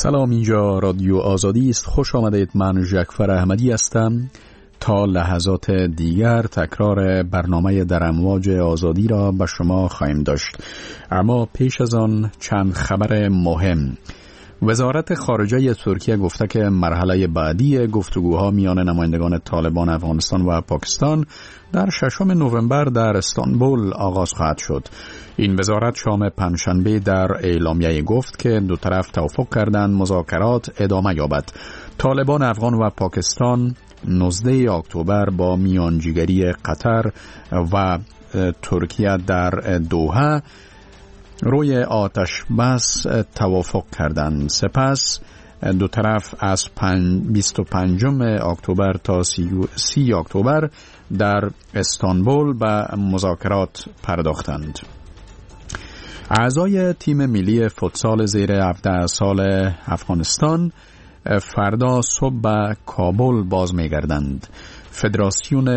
سلام، اینجا رادیو آزادی است. خوش آمدید. من ژکفر احمدی هستم. تا لحظات دیگر تکرار برنامه در امواج آزادی را به شما خواهیم داشت، اما پیش از آن چند خبر مهم. وزارت خارجه ترکیه گفته که مرحله بعدی گفتگوها میان نمایندگان طالبان افغانستان و پاکستان در 6 نوامبر در استانبول آغاز خواهد شد. این وزارت شام پنجشنبه در اعلامیه گفت که دو طرف توافق کردند مذاکرات ادامه یابد. طالبان افغان و پاکستان 19 اکتبر با میانجیگری قطر و ترکیه در دوحه روی آتش بس توافق کردند. سپس دو طرف از 25 اکتبر تا 30 اکتبر در استانبول به مذاکرات پرداختند. اعضای تیم ملی فوتسال زیر 17 سال افغانستان فردا صبح به کابل باز می‌گردند. فدراسیون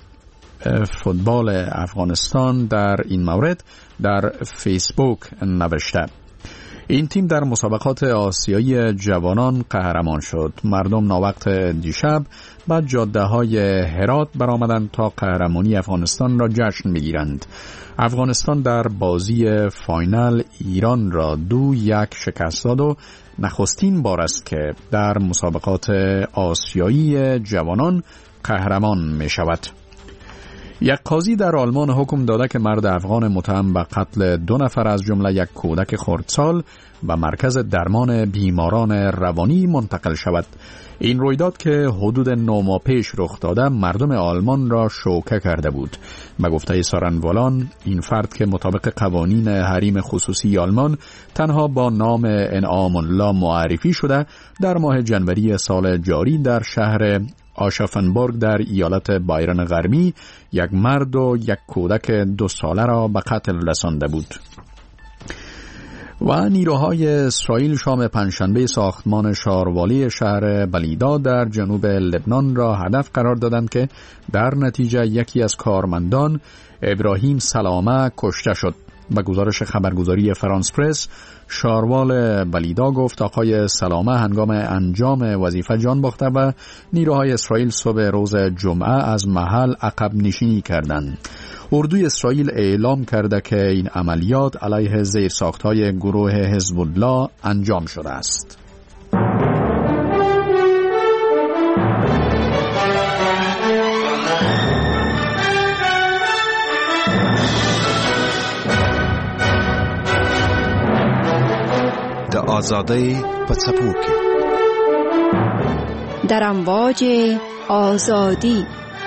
فوتبال افغانستان در این مورد در فیسبوک نوشته: این تیم در مسابقات آسیایی جوانان قهرمان شد. مردم ناوقت دیشب به جاده‌های هرات برآمدند تا قهرمانی افغانستان را جشن بگیرند. افغانستان در بازی فاینال ایران را 2-1 شکست داد و نخستین بار است که در مسابقات آسیایی جوانان قهرمان می شود. یک قاضی در آلمان حکم داده که مرد افغان متهم به قتل 2 نفر از جمله یک کودک خردسال به مرکز درمان بیماران روانی منتقل شود. این رویداد که حدود 9 ماه پیش رخ داده مردم آلمان را شوکه کرده بود. به گفته سارنوالان، این فرد که مطابق قوانین حریم خصوصی آلمان تنها با نام انعام الله معرفی شده، در ماه جنوری سال جاری در شهر آشافنبورگ در ایالت بایرن غربی یک مرد و یک کودک 2 ساله را به قتل رسانده بود. و نیروهای اسرائیل شام پنجشنبه ساختمان شاروالی شهر بلیدا در جنوب لبنان را هدف قرار دادند که در نتیجه یکی از کارمندان ابراهیم سلامه کشته شد. به گزارش خبرگزاری فرانس پرس، شاروال بلیدا گفت آقای سلامه هنگام انجام وظیفه جان باخته و نیروهای اسرائیل صبح روز جمعه از محل عقب نشینی کردند. اردوی اسرائیل اعلام کرده که این عملیات علیه زیرساخت‌های گروه حزب الله انجام شده است. د آزادی په څپو کې در امواج آزادی.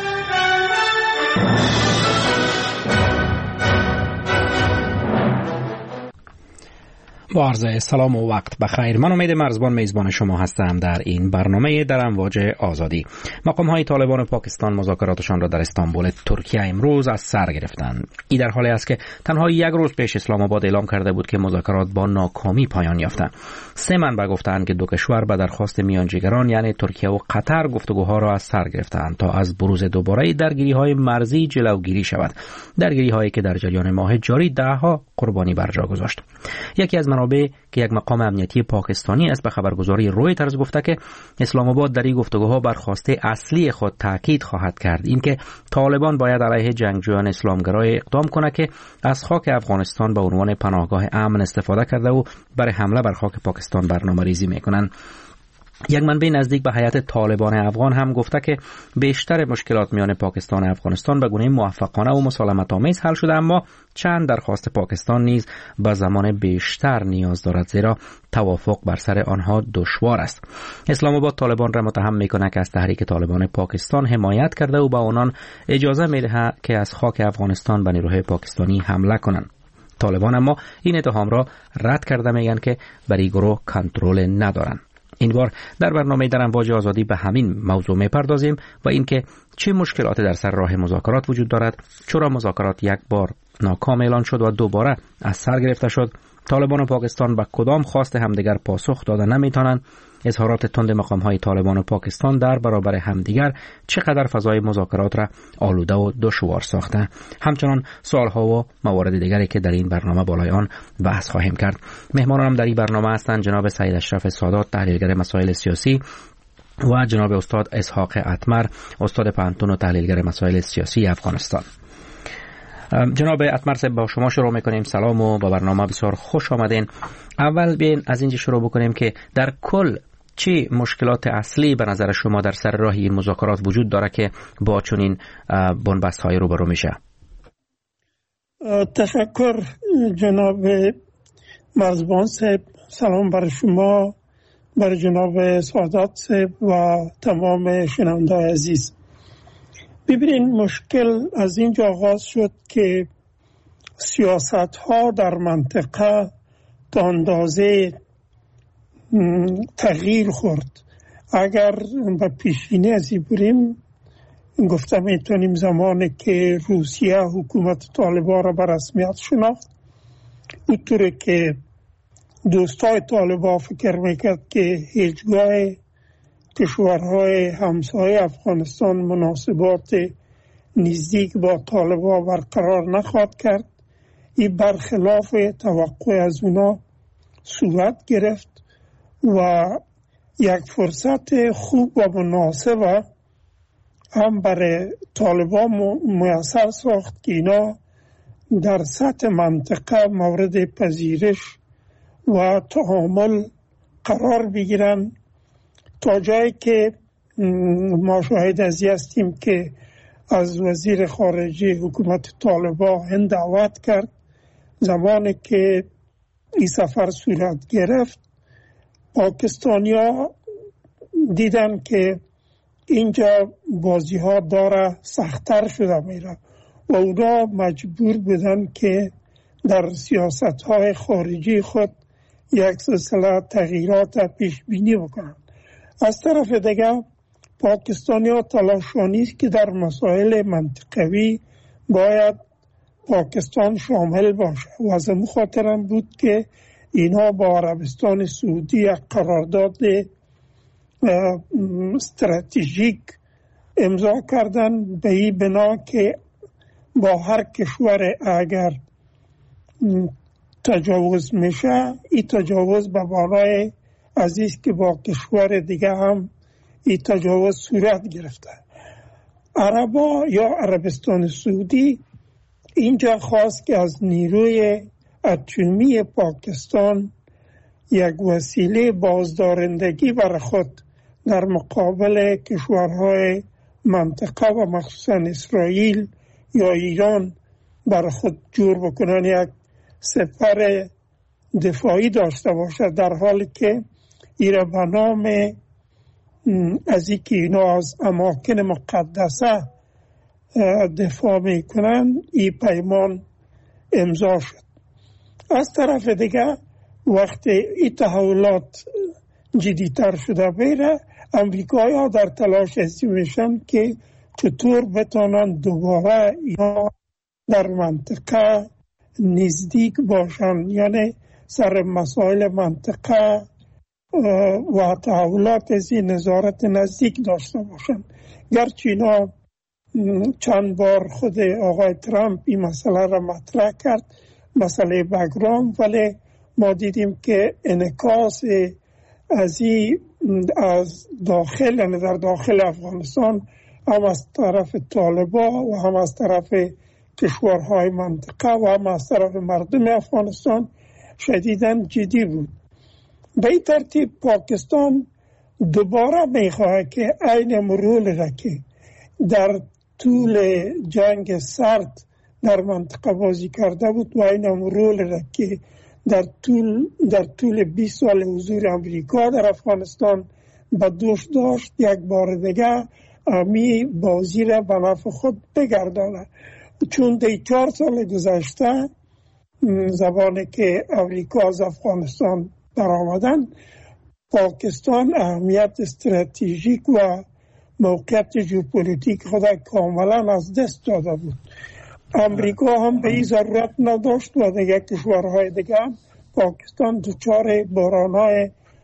با عرض سلام و وقت بخیر. من امید مرزبان میزبان شما هستم در این برنامه در امواج آزادی. مقام‌های طالبان پاکستان مذاکراتشان را در استانبول ترکیه امروز از سر گرفتند. این در حالی است که تنها 1 روز پیش اسلام آباد اعلام کرده بود که مذاکرات با ناکامی پایان یافته. 3 منبع گفتند که 2 کشور به درخواست میانجیگران یعنی ترکیه و قطر گفتگوها را از سر گرفتند تا از بروز دوباره درگیری‌های مرزی جلوگیری شود. درگیری‌هایی که در جریان ماه جاری 10 قربانی بر جا گذاشت. یکی از منابع که یک مقام امنیتی پاکستانی است به خبرگزاری رویترز گفته که اسلام آباد در این گفتگوها بر خواسته اصلی خود تاکید خواهد کرد، اینکه طالبان باید علیه جنگجویان اسلامگرای اقدام کنه که از خاک افغانستان به عنوان پناهگاه امن استفاده کرده و برای حمله بر خاک پاکستان برنامه‌ریزی میکنند. یک منبع نزدیک به هیئت طالبان افغان هم گفته که بیشتر مشکلات میان پاکستان و افغانستان به گونه موفقانه و مسالمت‌آمیز حل شده، اما چند درخواست پاکستان نیز به زمان بیشتر نیاز دارد، زیرا توافق بر سر آنها دشوار است. اسلام آباد طالبان را متهم می‌کند که از تحریک طالبان پاکستان حمایت کرده و به آنان اجازه می‌دهد که از خاک افغانستان به نیروهای پاکستانی حمله کنند. طالبان اما این اتهام را رد کرده، میگن که بر این گروه کنترل ندارند. این بار در برنامه در امواج آزادی به همین موضوع می‌پردازیم و اینکه چه مشکلاتی در سر راه مذاکرات وجود دارد، چرا مذاکرات یک بار ناکام اعلان شد و دوباره از سر گرفته شد، طالبان و پاکستان به کدام خواست همدیگر پاسخ داده نمی‌توانند اظهارات تند مقام‌های طالبان و پاکستان در برابر همدیگر چقدر فضای مذاکرات را آلوده و دشوار ساخته. همچنان سوال‌ها و موارد دیگری که در این برنامه بالای آن بحث خواهیم کرد. مهمانانم در این برنامه هستند جناب سید اشرف سادات، تحلیلگر مسائل سیاسی، و جناب استاد اسحاق اتمر، استاد پانتون و تحلیلگر مسائل سیاسی افغانستان. جناب اتمر صاحب، با شما شروع میکنیم. سلام و با برنامه بسیار خوش آمدین. اول بیاین از اینجا شروع بکنیم که در کل چه مشکلات اصلی به نظر شما در سر راه این مذاکرات وجود داره که با چنین بنبست‌های روبرو میشه؟ تشکر جناب مرزبان صاحب. سلام بر شما، بر جناب سادات صاحب و تمام شنونده‌های عزیز. ببینید، مشکل از اینجا آغاز شد که سیاست ها در منطقه تا اندازه تغییر خورد. اگر به پیشینه ازی بریم، گفتم میتونیم زمانی که روسیه حکومت طالبان را به رسمیت شناخت، اونطوری که دوستای طالبان فکر میکرد که هیچگاه کشورهای همسایه افغانستان مناسبات نزدیک با طالبان برقرار نخواهد کرد، این برخلاف توقع از اونا صورت گرفت و یک فرصت خوب و مناسب هم برای طالبان میسر ساخت که اینا در سطح منطقه مورد پذیرش و تعامل قرار بگیرن، تا جایی که ما شاهد ازی هستیم که از وزیر خارجه حکومت طالبان هند دعوت کرد. زمانی که این سفر صورت گرفت، پاکستانیا دیدن که اینجا بازی ها داره سخت‌تر شده میره و اونا مجبور بودن که در سیاست های خارجی خود یک سلسله تغییرات پیش بینی بکنن. از طرف دیگه پاکستانیا تلاشانی است که در مسائل منطقوی باید پاکستان شامل باشه و از این خاطر هم بود که اینها با عربستان سعودی یک قرارداد استراتژیک امضا کردن، به این بنا که با هر کشور اگر تجاوز میشه، این تجاوز به بالای عزیز که با کشور دیگه هم این تجاوز صورت گرفته. عربا یا عربستان سعودی اینجا خواست که از نیروی اتمی پاکستان یک وسیله بازدارندگی برای خود در مقابل کشورهای منطقه و مخصوصا اسرائیل یا ایران برای خود جور بکنن، یک سپر دفاعی داشته باشد، در حالی که ایره به نام از اینکه اینا از اماکن مقدسه دفاع میکنن این پیمان امضا شد. از طرف دیگه وقتی این تحولات جدیتر شده بیره، امریکایی ها در تلاش هستی میشن که چطور بتانن دوباره یا در منطقه نزدیک باشن، یعنی سر مسائل منطقه و تحولات از این نظارت نزدیک داشته باشن. گرچه اینا چند بار خود آقای ترامپ این مسئله را مطرح کرد، مسئله بگرام، ولی ما دیدیم که انعکاس از داخل، یعنی در داخل افغانستان، هم از طرف طالبان و هم از طرف کشورهای منطقه و هم از طرف مردم افغانستان شدیداً جدی بود. به این ترتیب پاکستان دوباره میخواه که عین مرول را که در طول جنگ سرد در منطقه بازی کرده بود و عین مرول را که در طول 20 سال حضور امریکا در افغانستان به دوش داشت، یک بار دیگه امی بازی را به نفع خود بگردانه. چون در 4 سال گذشته زمانی که امریکا از افغانستان برآمدن، پاکستان اهمیت استراتژیک و موقعیت ژئوپلیتیک خود کاملا از دست داده بود. امریکا هم به این ضرورت نداشت و دیگه کشورهای دیگه هم پاکستان دچار بحران‌های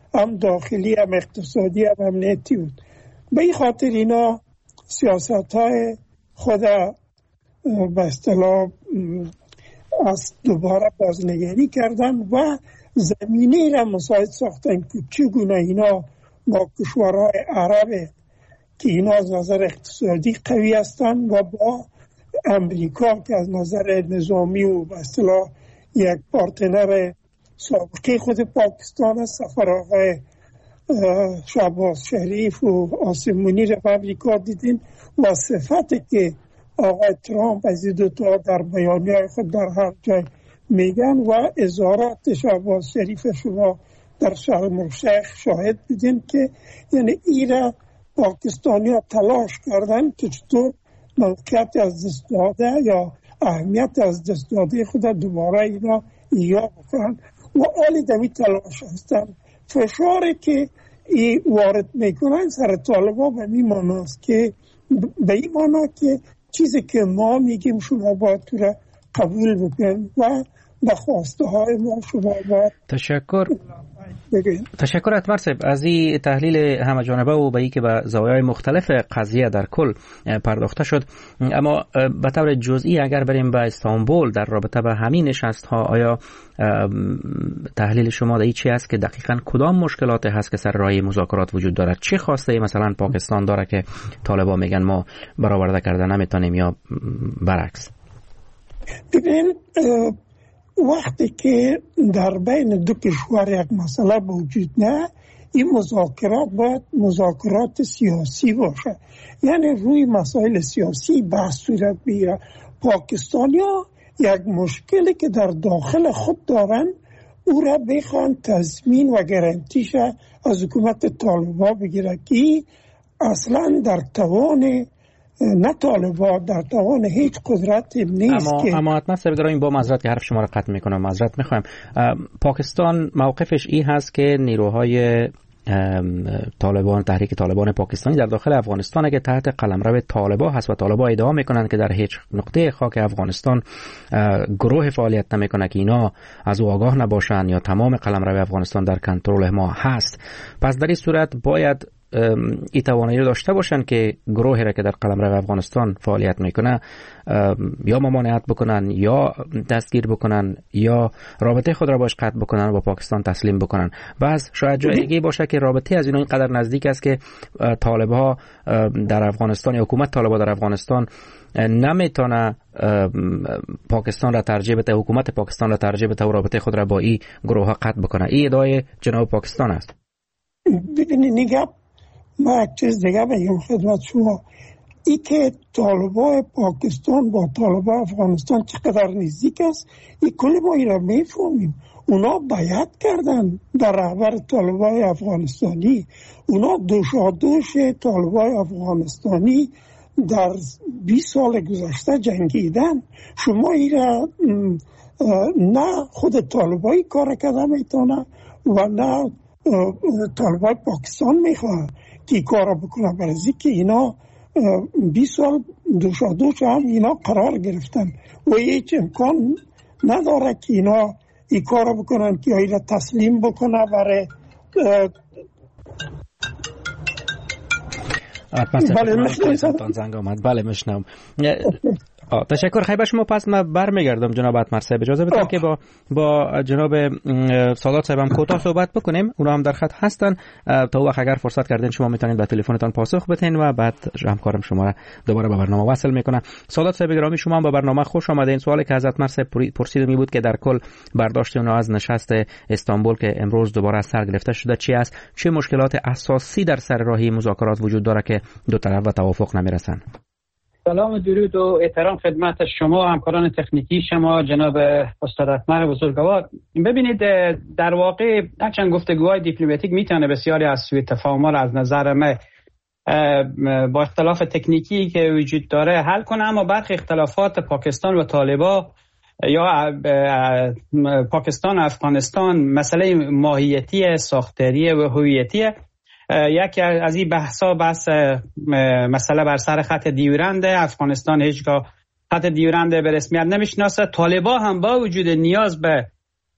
هم داخلی هم اقتصادی هم امنیتی بود. به این خاطر اینا سیاست های خود به اصطلاح از دوباره بازنگری کردن و زمینه را مساعد ساختن که چگونه اینا با کشورهای عرب که اینا از نظر اقتصادی قوی هستند و با امریکا که از نظر نظامی و به اصطلاح یک پارتنر سابقه خود پاکستان است. سفر آقای شهباز شریف و عاصم منیر به امریکا دیدین و صفتی که آقای ترامپ از این دوتا در بیانیه خود در هر جای میگن و اظهارات شهباز شریف شما در شرم الشیخ شاهد بودین که یعنی ایران پاکستانی ها تلاش کردن که چطور موقعیت از دست داده یا اهمیت از دست داده خود دوباره اینا ایجاد بکنن و آلی دمی تلاش هستن. فشاری که وارد میکنن سر طالبا به این معناست که به این معنا که چیزی که ما میگیم شما باید تو را قبول بکنید و به خواسته های ما شما باید تشکر اتمر صاحب از این تحلیل همه جانبه و به این که به زوایای مختلف قضیه در کل پرداخته شد. اما به طور جزئی اگر بریم به استانبول در رابطه به همین نشست ها، آیا تحلیل شما در این چی است که دقیقاً کدام مشکلات هست که سر راه مذاکرات وجود دارد؟ چه خواسته مثلا پاکستان داره که طالبان میگن ما برآورده کردن نمیتونیم یا برعکس؟ ببین وقتی که در بین دو کشور یک مسئله وجود نه، این مذاکرات باید مذاکرات سیاسی باشه، یعنی روی مسائل سیاسی بحث صورت بگیره. پاکستانیا یک مشکلی که در داخل خود دارن او را بخوان تضمین و گارانتیش از حکومت طالبان بگیره که اصلا در توان نه طالبان در توان هیچ قدرت نیست. اما حتما سبگراییم با معذرت که حرف شما را قطع میکنم، معذرت میخوایم. پاکستان موقفش این هست که نیروهای طالبان، تحریک طالبان پاکستانی در داخل افغانستان که تحت قلمرو طالبان هست و طالبان ادعا میکنند که در هیچ نقطه خاک افغانستان گروه فعالیت نمیکنه که اینا از او آگاه نباشن یا تمام قلمرو افغانستان در کنترل ما هست. پس در این صورت باید این توانایی رو داشته باشن که گروهی را که در قلمرو افغانستان فعالیت میکنه یا ممانعت بکنن یا دستگیر بکنن یا رابطه خود را باش قطع بکنن و با پاکستان تسلیم بکنن. بعض شاید جای دیگه باشه که رابطه از اینا اینقدر نزدیک است که طالبها در افغانستان یا حکومت طالبان در افغانستان نمیتونه پاکستان را ترجیح بده، حکومت پاکستان را ترجیح بده و رابطه خود را با این گروه ها قطع بکنه. این ادعای جناب پاکستان است. ببینید نگاه ما یک چیز دیگه بگم خدمت شما، ای که طالبان پاکستان با طالبان افغانستان چقدر نزدیک است این کلی ما این را میفهمیم. اونا بیعت کردن در رهبر طالبان افغانستانی، اونا دوشادوش طالبان افغانستانی در 20 سال گذشته جنگیدن. شما این را نه خود طالبان کار کرده میتونه و نه طالبان پاکستان میخواه که کار بکنه، برای که اینا 20 سال دوشادوش هم اینا قرار گرفتن و هیچ امکان نداره که اینا این کار بکنن که اینا تسلیم بکنه برای بله مشنم. تشکر. خیلی شما. پس من برمیگردم جناب اتمر صاحب، اجازه بدید که با جناب سادات صاحب هم کوتاه صحبت بکنیم. اونا هم در خط هستن. تا وقت اگر فرصت کردین شما میتونید به تلفنتان پاسخ بدین و بعد همکارم شما را دوباره به برنامه وصل میکنه. سادات صاحب گرامی، شما هم به برنامه خوش آمدین. سوالی که از اتمر صاحب پرسیده می بود که در کل برداشت اونا از نشست استانبول که امروز دوباره از سر گرفته شده چی است؟ چه مشکلات اساسی در سر راهی مذاکرات وجود داره که دو طرف به توافق نمیرسن؟ سلام و درود و احترام خدمت شما همکاران تکنیکی شما جناب استاد اتمر بزرگوار. ببینید در واقع هرچند گفتگوهای دیپلماتیک میتونه بسیاری از سوء تفاهم‌ها را از نظر من با اختلاف تکنیکی که وجود داره حل کنه، اما برخی اختلافات پاکستان و طالبان یا پاکستان و افغانستان مسئله ماهیتی ساختاری و هویتی. یکی از این بحثا بحث مسئله بر سر خط دیورند افغانستان هیچگاه خط دیورند به رسمیت نمیشناسه. طالبان هم با وجود نیاز به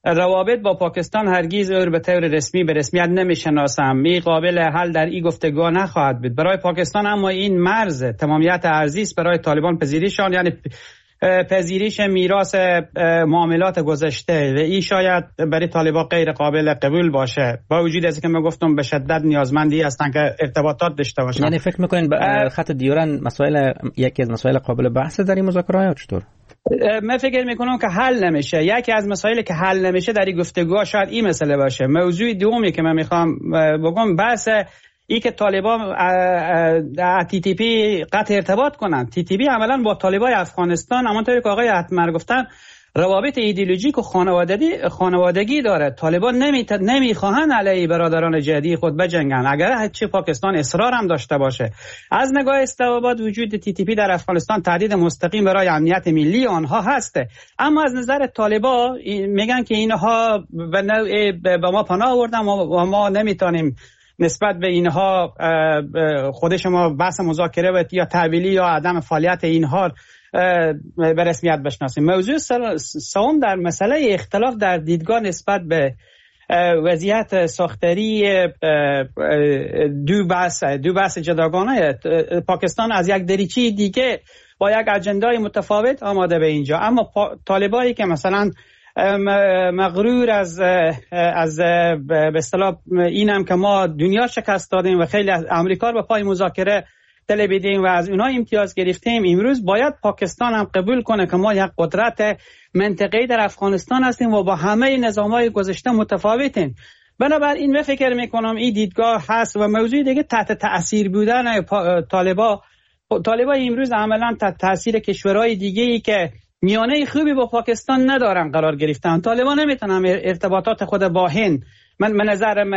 روابط با پاکستان هرگز به طور رسمی به رسمیت نمیشناسم. می قابل حل در این گفتگو نخواهد بود برای پاکستان، اما این مرز تمامیت ارضی است برای طالبان پذیریشان، یعنی پذیریش میراث معاملات گذشته، و این شاید برای طالبان غیر قابل قبول باشه، با وجود از اینکه من گفتم به شدت نیازمندی هستن که ارتباطات داشته باشن. یعنی فکر میکنین خط دیورن یکی از مسائل قابل بحث در این مذاکره یا چطور؟ من فکر میکنم که حل نمیشه. یکی از مسائلی که حل نمیشه در این گفتگوها شاید این مسئله باشه. موضوع دومی که من میخوام بگم بحث ای که طالبان TTP قطع ارتباط کنن. TTP عملا با طالبای افغانستان همونطوری که آقای اتمر گفتن روابط ایدئولوژیک و خانوادگی داره. طالبان نمیخواهن علیه برادران جدی خود بجنگن، اگر چه پاکستان اصرار هم داشته باشه. از نگاه استواباد وجود TTP در افغانستان تهدید مستقیم برای امنیت ملی آنها هسته، اما از نظر طالبان میگن که اینها به نوعی به ما پناه آوردن و ما نمیتونیم نسبت به اینها خود شما بحث مذاکره و یا تحویلی یا عدم فعالیت اینها به رسمیت بشناسیم. موضوع سوم در مسئله اختلاف در دیدگاه نسبت به وضعیت ساختاری دو بحث جداگانه. پاکستان از یک دریچه دیگه با یک اجندای متفاوت آماده به اینجا، اما طالبایی که مثلا مغرور از به اصطلاح اینم که ما دنیا شکست دادیم و خیلی از امریکا رو به پای مذاکره طلبیدیم و از اونها امتیاز گرفتیم، امروز باید پاکستان هم قبول کنه که ما یک قدرت منطقه‌ای در افغانستان هستیم و با همه نظام‌های گذشته متفاوتیم. بنابراین من فکر میکنم این دیدگاه هست. و موضوع دیگه تحت تأثیر بودن طالبان امروز عملا تحت تأثیر کشورهای دیگه‌ای که میانه خوبی با پاکستان ندارن قرار گرفتن. طالبان نمیتونن ارتباطات خود با هند من نظرم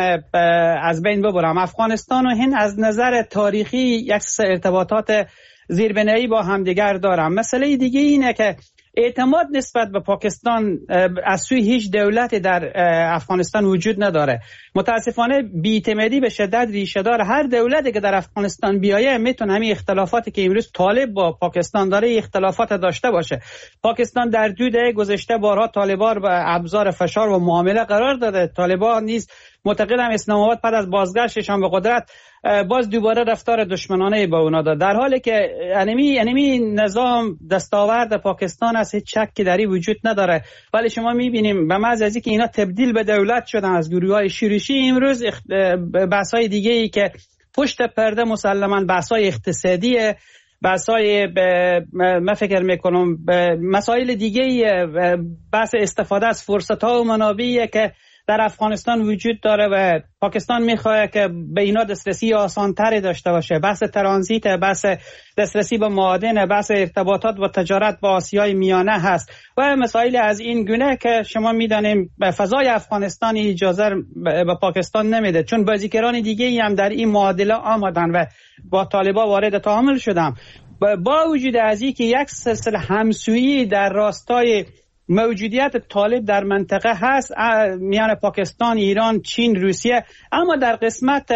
از بین ببرم. افغانستان و هند از نظر تاریخی یک ارتباطات زیربنایی با همدیگر دارن. مسئله دیگه اینه که اعتماد نسبت به پاکستان از سوی هیچ دولتی در افغانستان وجود نداره. متاسفانه بی‌اعتمادی به شدت ریشه دار. هر دولتی که در افغانستان بیایه میتونه همین اختلافاتی که امروز طالب با پاکستان داره اختلافات داشته باشه. پاکستان در 2 دهه گذشته بارها طالبان به ابزار فشار و معامله قرار داده. طالبان نیز معتقدم اسلام آباد بعد از بازگشتشان به قدرت باز دوباره رفتار دشمنانه با اونا داد، در حالی که انمی نظام دستاورد پاکستان است، هیچ شکی در این وجود نداره. ولی شما میبینیم به محض از اینکه اینا تبدیل به دولت شدن از گروه‌های شورشی، امروز بحث‌های دیگه‌ای که پشت پرده مسلماً بحث‌های اقتصادی، بحث‌های من فکر میکنم مسائل دیگه‌ای، بحث استفاده از فرصت‌ها و منابعی که در افغانستان وجود داره و پاکستان میخواد که به اینا دسترسی آسان‌تری داشته باشه. بحث ترانزیت، بحث دسترسی به معادن، بحث ارتباطات و تجارت با آسیای میانه هست و مسائل از این گونه که شما میدانیم فضای افغانستان اجازه به پاکستان نمیده، چون بازیگران دیگه هم در این معادله آمدن و با طالبان وارد تعامل شدن. با وجود از این که یک سلسله همسویی در راستای موجودیت طالب در منطقه هست میان پاکستان، ایران، چین، روسیه، اما در قسمت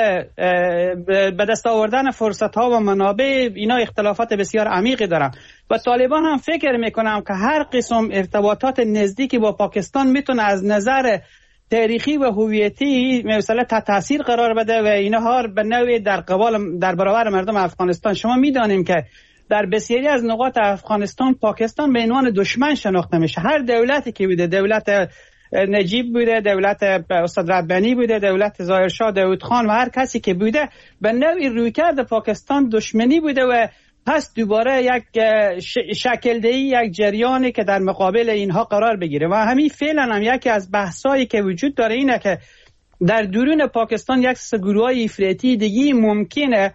به دست آوردن فرصت ها و منابع اینا اختلافات بسیار عمیقی دارن و طالبان هم فکر میکنم که هر قسم ارتباطات نزدیکی با پاکستان میتونه از نظر تاریخی و هویتی مثلا تاثیر قرار بده و اینها به نوعی در برابر مردم افغانستان. شما میدانیم که در بسیاری از نقاط افغانستان پاکستان به عنوان دشمن شناخته میشه. هر دولتی که بوده، دولت نجیب بوده، دولت استاد ربانی بوده، دولت ظاهرشاه داود خان و هر کسی که بوده، به نوعی رویکرد پاکستان دشمنی بوده و پس دوباره یک شکل دهی، یک جریانی که در مقابل اینها قرار بگیره و همین فعلا هم یکی از بحثایی که وجود داره اینه که در درون پاکستان یک گروه‌های افراطی دیگه ممکنه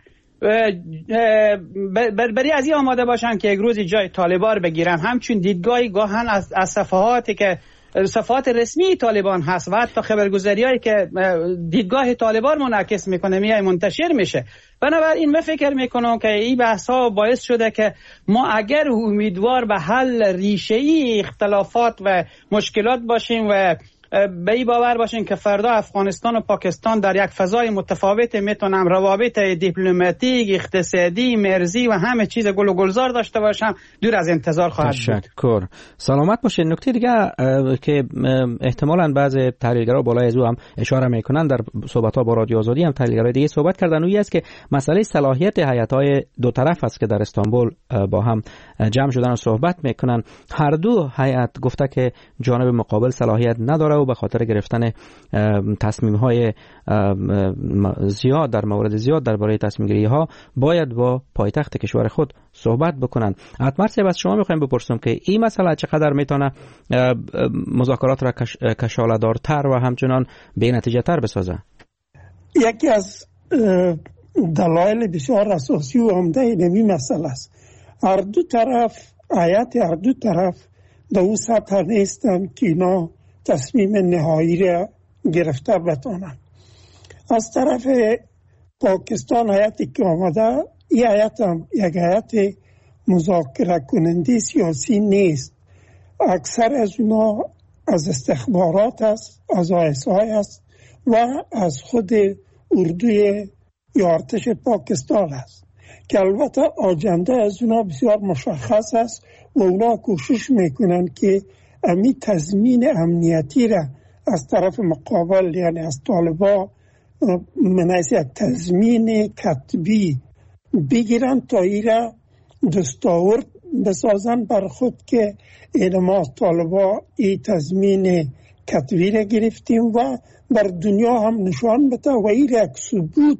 برای از این آماده باشن که یک روزی جای طالبان بگیرن. همچون دیدگاهی گاهن از صفحاتی که صفحات رسمی طالبان هست و حتی خبرگزاریایی که دیدگاه طالبان منعکس میکنه منتشر میشه. بنابراین من فکر میکنم که این بحث ها باعث شده که ما اگر امیدوار به حل ریشه‌ای اختلافات و مشکلات باشیم و به این باور باشین که فردا افغانستان و پاکستان در یک فضای متفاوت میتونن روابط دیپلماتیک، اقتصادی، مرزی و همه چیز گل و گلزار داشته باشن، دور از انتظار خواهد بود. تشکر. سلامت باشین. نکته دیگه که احتمالاً بعضی تحلیلگرا بالای از او هم اشاره میکنن، در صحبت‌ها با رادیو آزادی هم تحلیلگرای دیگه صحبت کردن، اون است که مسئله صلاحیت هیئت‌های دو طرف است که در استانبول با هم جمع شدن و صحبت میکنن. هر دو هیئت گفته که جانب مقابل صلاحیت نداره و به خاطر گرفتن تصمیم‌های زیاد در مورد زیاد درباره تصمیم‌گیری ها باید با پایتخت کشور خود صحبت بکنن. حتما از شما میخوایم بپرسم که این مسئله چقدر میتونه مذاکرات را کشاله‌دارتر و همچنان بی نتیجه تر بسازه؟ یکی از دلایل بسیار اساسی و عمده این مسئله است. هر دو طرف در اون سطح نیستن که اینا تصمیم نهایی را گرفته بتانن. از طرف پاکستان هیئتی که آمده، این هیئت هم یک هیئت مذاکره کننده سیاسی نیست. اکثر از اونا از استخبارات است، از ISI است و از خود اردوی یا ارتش پاکستان است که البته آجنده از اونا بسیار مشخص است و اونا کوشش میکنن که امی تضمین امنیتی را از طرف مقابل، یعنی از طالبان، من از یک تضمین کتبی بگیرن تا این را دستاورد بسازن بر خود که این ما طالبان این تضمین کتبی را گرفتیم و بر دنیا هم نشان بده و این را یک ثبوت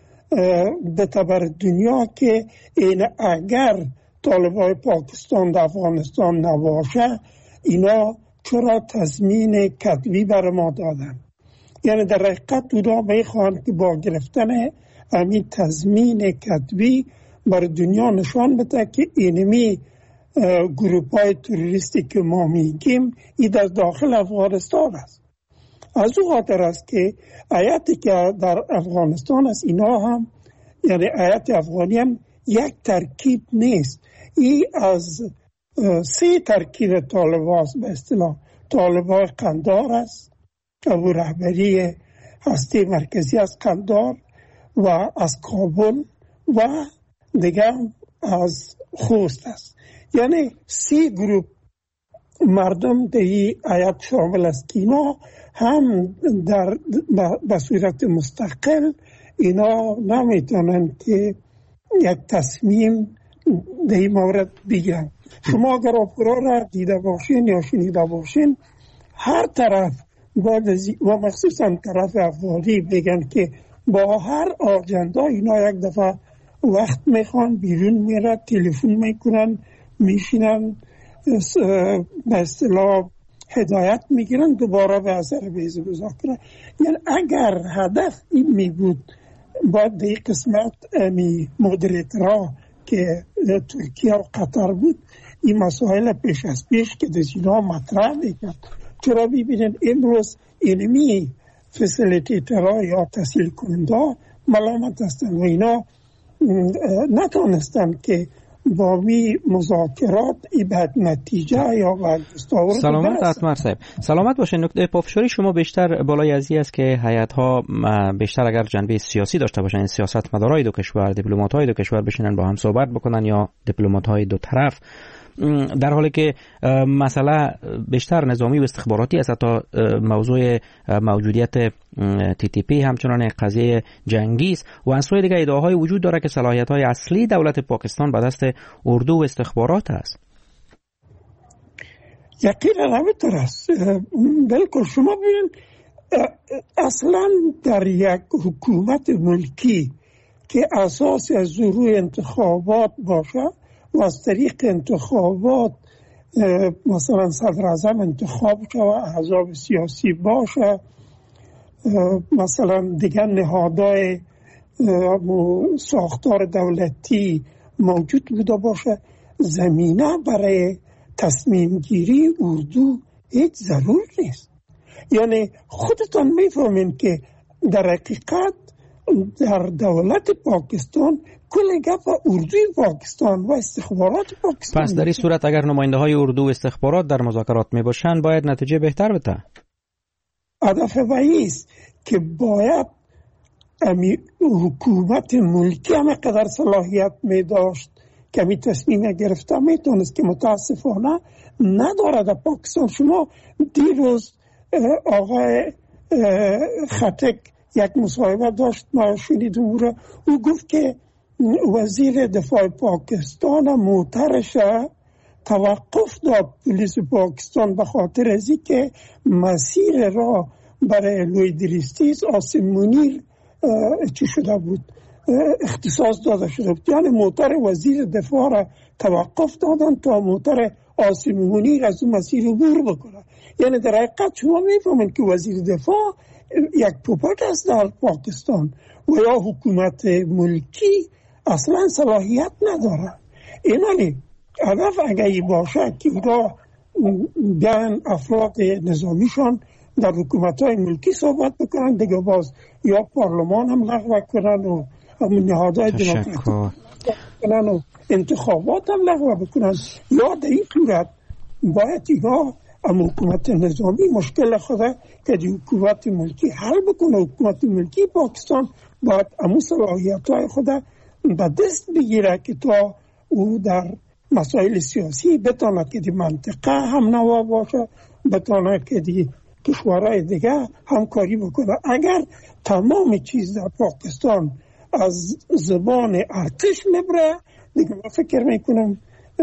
بده بر دنیا که این اگر طالبان پاکستان در افغانستان نباشه اینا چرا تضمین کتبی بر ما دادن. یعنی در حقیقت اونا میخوان که با گرفتن همین تضمین کتبی بر دنیا نشان بده که اینمی گروپ های تروریستی که ما میگیم این در داخل افغانستان است. از او خاطر است که هیئتی که در افغانستان است اینا هم، یعنی هیئت افغانی هم یک ترکیب نیست. این از 3 ترکیب طالبان است. به اصطلاح طالبان قندار است، ابو رهبری هسته مرکزی از قندار و از کابل و دیگر از خوست است. یعنی 3 گروپ مردم در این هیئت شامل است که اینا هم به صورت مستقل اینا نمیتونن که یک تصمیم در این مورد بگیرن. شما اگر اپرا را دیده باشین یا شنیده باشین، هر طرف و مخصوصا طرف افغانی بگن که با هر آجندا اینا یک دفعه وقت میخوان، بیرون میره، تلفن میکنن، میشینن، به اصطلاح هدایت میگیرن، دوباره به اثر بیز مذاکره. یعنی اگر هدف این می بود باید در این قسمت مدیریترها که ترکیه و قطر بود این مسائل پیش از پیش که دزینا مطرح میکرد. چرا ببینید امروز اینمی فسیلیتیترها یا تسهیل کننده ملامت هستند و اینا نتونستند که با می مذاکرات به نتیجه یا به دستاورد. سلامت اتمر صاحب. سلامت باشه. نکته پافشاری شما بیشتر بالای از این است که هیئت‌ها بیشتر اگر جنبه سیاسی داشته باشن، سیاستمدارای دو کشور، دیپلمات‌های دو کشور بشینن با هم صحبت بکنن یا دیپلمات‌های دو طرف، در حالی که مسئله بیشتر نظامی و استخباراتی است. حتی موضوع موجودیت TTP همچنان قضیه جنگی است و از سوی دیگر ادعاهای وجود داره که صلاحیت‌های اصلی دولت پاکستان به دست اردو و استخبارات است. یقینا همینطور است. بلکل. شما ببینید اصلا در یک حکومت ملکی که اساس از روی انتخابات باشه و از طریق انتخابات مثلا صدر اعظم انتخاب شه و احزاب سیاسی باشه، مثلا دیگر نهادهای ساختار دولتی موجود بوده باشه، زمینه برای تصمیم گیری اردو هیچ ضرور نیست. یعنی خودتان میفهمین که در حقیقت در دولت پاکستان کل گپ اردوی پاکستان و استخبارات پاکستان. پس در این صورت اگر نماینده های اردو و استخبارات در مذاکرات می باشند باید نتیجه بهتر بده. هدف وی است که باید حکومت ملکی هم قدر صلاحیت می داشت که می تصمیم گرفته می تونست که متاسفانه نداره. در پاکستان شما دیروز آقای خټک یک مصاحبه داشت، ما شنیدم او گفت که وزیر دفاع پاکستان موترش توقف داد پلیس پاکستان به خاطر از اینکه مسیر را برای لویدریستیز آسم منیر چی شده بود، اختصاص داده شده بود. یعنی موتر وزیر دفاع را توقف دادن تا موتر آسم منیر از اون مسیر عبور بکنه. یعنی در حقیقت شما میفهمید که وزیر دفاع یک پوپک است در پاکستان و یا حکومت ملکی اصلا صلاحیت نداره. اینانی هدف اگه باشه که را بیان افراد نظامیشان در حکومت‌های ملکی صحبت بکنن، دیگه باز یا پارلمان هم لغو کنن و نهادهای دموکراتیک کنن و انتخابات هم لغو بکنن، یا در این صورت باید اینا حکومت نظامی مشکل خوده که دی حکومت ملکی حل بکنه. حکومت ملکی پاکستان باید امو صلاحیت‌های خوده به دست بگیره که تا او در مسائل سیاسی بتونه که دی منطقه هم نوا باشه، بتونه که دی کشورهای دیگه همکاری بکنه. اگر تمام چیز در پاکستان از زبان ارتش میبره، دیگه من فکر میکنم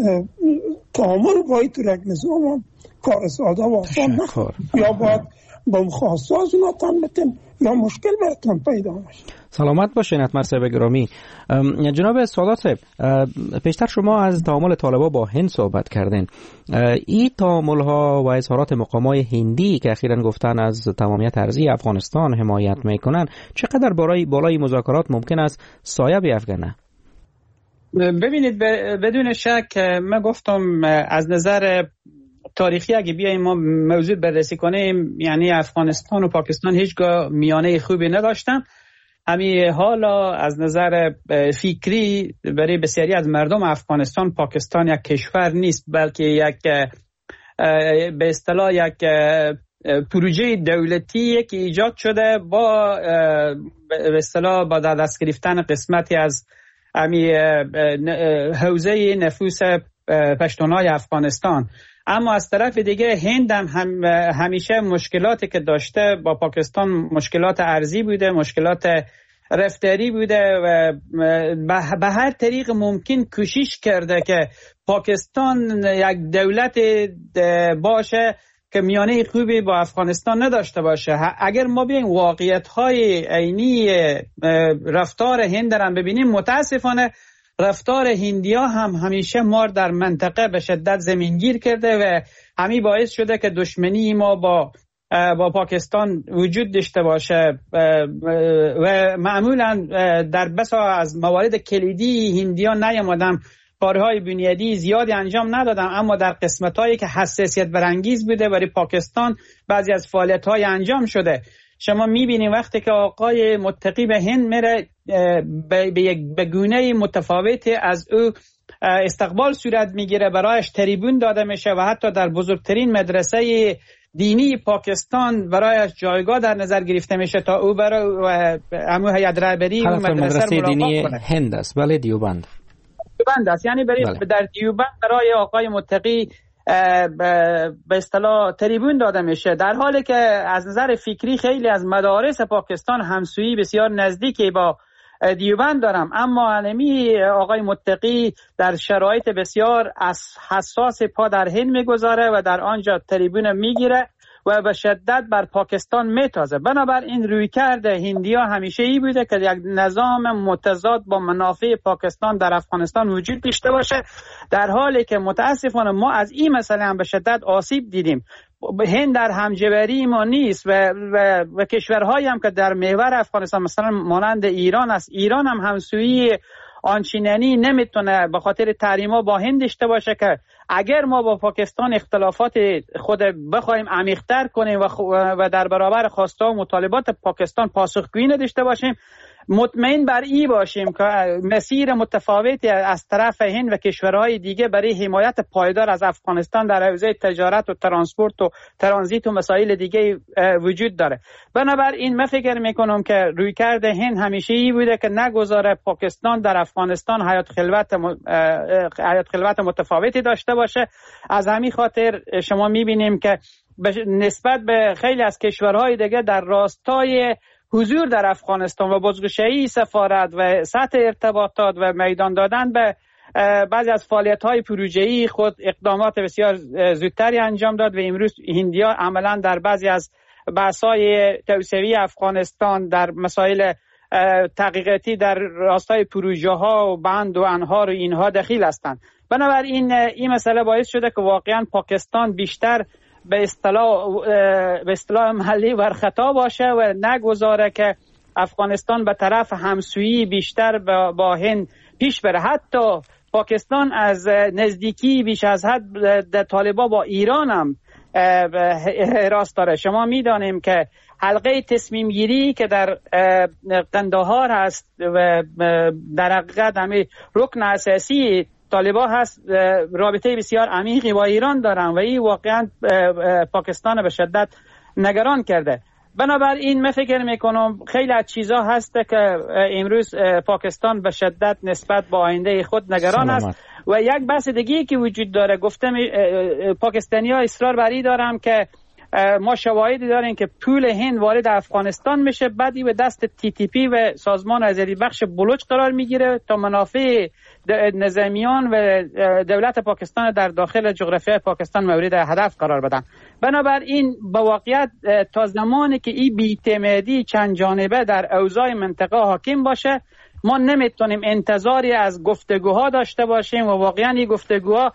تعامل باید تو یک نظام کار ساده و آسان نخواد، یا باید با مخواست از اونا تن بتن یا مشکل براتون پیدا میشه. سلامت باشین حتما صاحب گرامی. جناب سادات صاحب، پیشتر شما از تعامل طالبان با هند صحبت کردین. این تعامل ها و اظهارات مقامای هندی که اخیراً گفتن از تمامیت ارضی افغانستان حمایت میکنن، چقدر بالای مذاکرات ممکن است سایه بیفکنه؟ ببینید، بدون شک من گفتم از نظر تاریخی اگه بیاییم ما موضوع بررسی کنیم، یعنی افغانستان و پاکستان هیچگاه میانه خوبی نداشتن. همین حالا از نظر فکری برای بسیاری از مردم افغانستان پاکستان یک کشور نیست، بلکه یک به اصطلاح یک پروژه دولتی که ایجاد شده با به اصطلاح با دست گرفتن قسمتی از همین حوزه نفوس پشتونای افغانستان. اما از طرف دیگه هند هم همیشه مشکلاتی که داشته با پاکستان مشکلات ارضی بوده، مشکلات رفتاری بوده و به هر طریق ممکن کوشش کرده که پاکستان یک دولت باشه که میانه خوبی با افغانستان نداشته باشه. اگر ما بیایم واقعیت‌های عینی رفتار هند را ببینیم، متاسفانه رفتار هندیا هم همیشه ما در منطقه به شدت زمینگیر کرده و همین باعث شده که دشمنی ما با پاکستان وجود داشته باشه و معمولا در بسا از موارد کلیدی هندیا نیامدن، کارهای بنیادی زیادی انجام ندادن، اما در قسمت‌هایی که حساسیت برانگیز بوده برای پاکستان بعضی از فعالیت‌های انجام شده. شما می‌بینید وقتی که آقای متقی به هند میره به گونه متفاوت از او استقبال صورت میگیره، برایش تریبون داده میشه و حتی در بزرگترین مدرسه دینی پاکستان برایش جایگاه در نظر گرفته میشه تا او برای امو هیئت رهبری مدرسه دینی هند است. بله، دیوبند است. یعنی در دیوبند برای آقای متقی به اصطلاح تریبون داده میشه، در حالی که از نظر فکری خیلی از مدارس پاکستان همسویی بسیار نزدیکی با دیوبند دارم، اما علمی آقای متقی در شرایط بسیار حساس پا در هند میگذاره و در آنجا تریبون میگیره و به شدت بر پاکستان میتازه. بنابراین رویکرد هندیا همیشه ای بوده که یک نظام متضاد با منافع پاکستان در افغانستان وجود داشته باشه، در حالی که متاسفانه ما از این مسئله هم به شدت آسیب دیدیم. هند در همجوری ما نیست و کشورهایی هم که در محور افغانستان مثلا مانند ایران است، ایران هم همسویی آنچنانی نمیتونه به خاطر تحریما با هند داشته باشه که اگر ما با پاکستان اختلافات خود بخوایم عمیق‌تر کنیم و در برابر خواسته و مطالبات پاکستان پاسخگویی نداشته باشیم، مطمئن بر این باشیم که مسیر متفاوتی از طرف هند و کشورهای دیگه برای حمایت پایدار از افغانستان در حوزه تجارت و ترانسپورت و ترانزیت و مسائل دیگه وجود داره. بنابراین من فکر میکنم که رویکرد هند همیشه ای بوده که نگذاره پاکستان در افغانستان حیات خلوت متفاوتی داشته باشه. از همین خاطر شما میبینیم که نسبت به خیلی از کشورهای دیگه در راستای حضور در افغانستان و بازگشایی سفارت و سطح ارتباطات و میدان دادن به بعضی از فعالیت‌های پروژه‌ای خود اقدامات بسیار زودتری انجام داد و امروز هندیا عملاً در بعضی از بحث‌های توسعه افغانستان در مسائل تحقیقاتی در راستای پروژه‌ها و بند و انهار و اینها دخیل هستند. بنابراین این مسئله باعث شده که واقعاً پاکستان بیشتر به اصطلاح محلی ورخطا باشه و نگذاره که افغانستان به طرف همسویی بیشتر با هند پیش بره. حتی پاکستان از نزدیکی بیش از حد در طالبان با ایران هم حراس داره. شما میدانیم که حلقه تصمیم گیری که در قندهار هست و در حقیقت همه رکن اساسی طالبان هست، رابطه بسیار عمیقی با ایران دارن و این واقعا پاکستان به شدت نگران کرده. بنابراین من فکر میکنم خیلی از چیزا هست که امروز پاکستان به شدت نسبت با آینده خود نگران است. و یک بحث دیگه که وجود داره، گفتم پاکستانی ها اصرار بر این دارن که ما شواهدی داریم که پول هند وارد افغانستان میشه، بعدی به دست TTP و سازمان آزادی بخش بلوچ قرار میگیره تا منافع نظامیان و دولت پاکستان در داخل جغرافیای پاکستان مورد هدف قرار بدن. بنابراین با واقعیت تا زمانی که این بی‌اعتمادی چند جانبه در اوضاع منطقه حاکم باشه، ما نمیتونیم انتظاری از گفتگوها داشته باشیم و واقعا این گفتگوها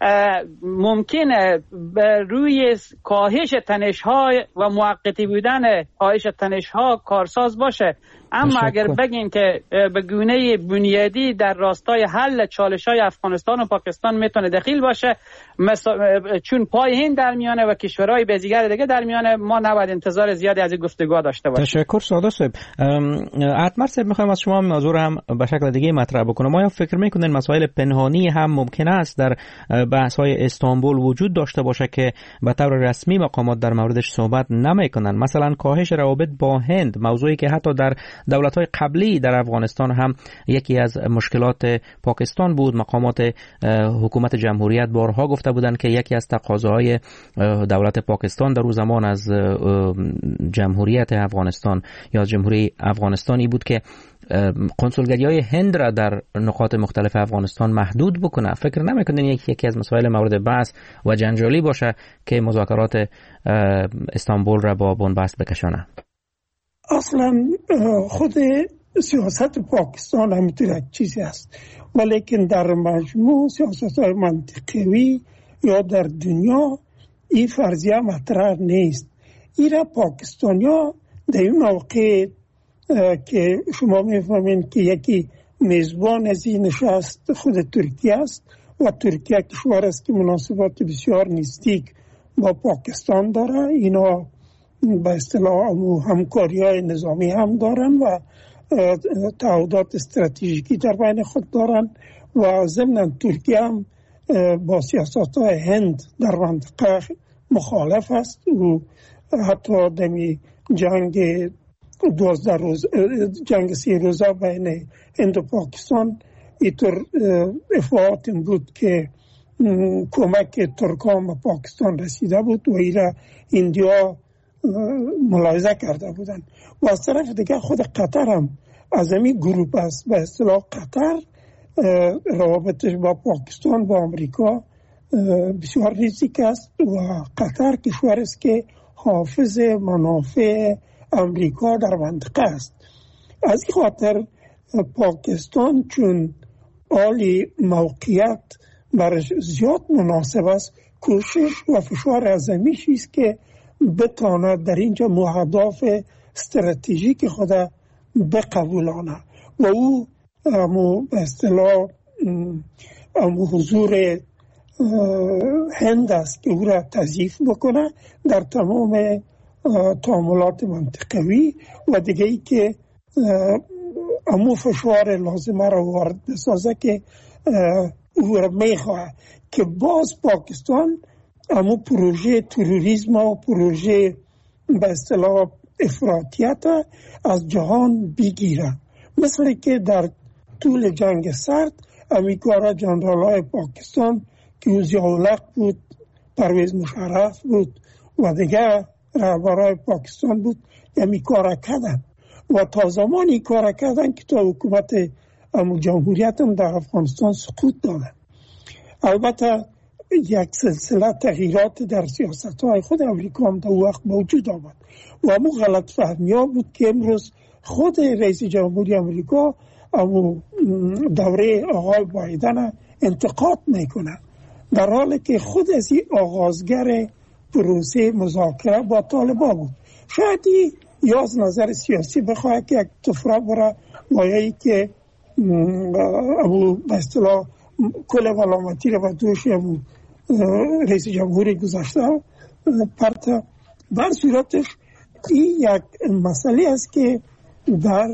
ممکنه روی کاهش تنش‌ها و موقتی بودن کاهش تنش‌ها کارساز باشه. اما اگر بگیم که به گونه بنیادی در راستای حل چالش‌های افغانستان و پاکستان میتونه دخیل باشه، چون پای هند در میانه و کشورهای دیگر دیگه در میانه، ما نباید انتظار زیادی از این گفتگوها داشته باشیم. تشکر سعادت صاحب. اتمر صاحب، میخوایم از شما موضوع هم به شکل دیگه مطرح بکنم. آیا فکر میکنین مسائل پنهانی هم ممکن است در بحث‌های استانبول وجود داشته باشه که به طور رسمی مقامات در موردش صحبت نمیکنن؟ مثلا کاهش روابط با هند، موضوعی که حتی در دولت‌های قبلی در افغانستان هم یکی از مشکلات پاکستان بود. مقامات حکومت جمهوریت بارها گفته بودند که یکی از تقاضاهای دولت پاکستان در اون زمان از جمهوریت افغانستان یا جمهوری افغانستانی بود که کنسولگری‌های هند را در نقاط مختلف افغانستان محدود بکنه. فکر نمی‌کنین یکی از مسائل مورد بحث و جنجالی باشه که مذاکرات استانبول را با بنبست بکشانه؟ اصلا خود سیاست پاکستان همینطور یک چیزی است، ولیکن در مجموع سیاست‌های منطقوی یا در دنیا این فرضیه مطرح نیست. ایرا پاکستانیا در این موقع که شما میفهمین که یکی میزبان از این نشست خود ترکیه است و ترکیه کشور است که مناسبات بسیار نزدیک با پاکستان داره. اینا به اصطلاح همکاری‌های نظامی هم دارن و تعهدات استراتژیکی در بین خود دارن و ضمن ترکیه هم با سیاست‌های هند در منطقه مخالف است و حتی دمی جنگ 3 روزه بین هند و پاکستان اینطور افاعات بود که کمک ترکان به پاکستان رسیده بود و ایرا هندیا ملاحظه کرده بودن. و از طرف دیگه خود قطر هم از همین گروپ است. به اصطلاح قطر روابطش با پاکستان با امریکا بسیار نزدیک است و قطر کشور است که حافظ منافع امریکا در منطقه است. از این خاطر پاکستان چون عالی موقعیت برش زیاد مناسب است، کوشش و فشار عظیمی است که بتواند در اینجا اهداف استراتژیک خود بقبولانه و او به اصطلاح حضور هند است که او را تضعیف بکنه در تمام تعاملات منطقوی و دیگه ای که امو فشار لازمه را وارد بسازه که او را میخواه که باز پاکستان امو پروژه تروریسم و پروژه به اصطلاح افراطیت از جهان بگیره، مثل که در طول جنگ سرد امیکارا جنرالای پاکستان که ضیاءالحق بود، پرویز مشرف بود و دیگر رهبرای پاکستان بود، امیکارا کردن و تا زمانی کار کردن که تا حکومت جمهوریت هم در افغانستان سقوط دادن. البته یک سلسله تغییرات در سیاست های خود امریکا هم در وقت موجود آمد و همون غلط فهمی ها بود که امروز خود رئیس جمهوری امریکا دوره آقای بایدن انتقاد میکنه، در حالی که خود از این آغازگر پروسه مذاکره با طالبان بود. شاید یا از نظر سیاسی بخواه که یک تفره برای مایهی که به اصطلاح کل ملامتی رو به دوش رئیس جمهوری گذاشته پرته. بر صورتش این یک مسئله است که در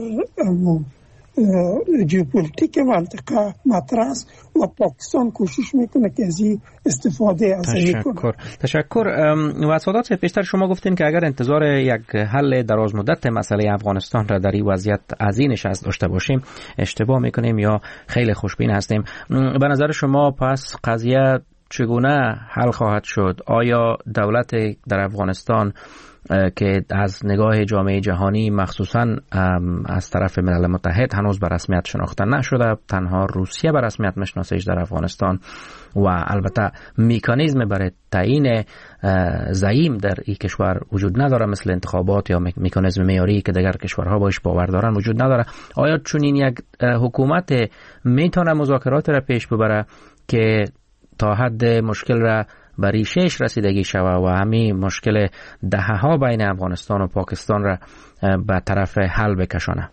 ژئوپلیتیک منطقه مطرح است و پاکستان کوشش میکنه که از این استفاده از این کنه. تشکر. و سادات پیشتر شما گفتین که اگر انتظار یک حل دراز مدت مسئله افغانستان را در این وضعیت عظیمش از داشته باشیم اشتباه میکنیم یا خیلی خوشبین هستیم. به نظر شما پس قضیه چگونه حل خواهد شد؟ آیا دولت در افغانستان که از نگاه جامعه جهانی مخصوصا از طرف ملل متحد هنوز به رسمیت شناخته نشده، تنها روسیه به رسمیت میشناسهش در افغانستان و البته مکانیزم برای تعیین زعیم در این کشور وجود نداره، مثل انتخابات یا مکانیزم معیاری که دیگر کشورها باش باور دارن وجود نداره. آیا چنین یک حکومت میتونه مذاکرات را پیش ببره که تا حد مشکل را به ریشهش رسیدگی شود و همین مشکل دهه‌ها بین افغانستان و پاکستان را به طرف حل بکشانه؟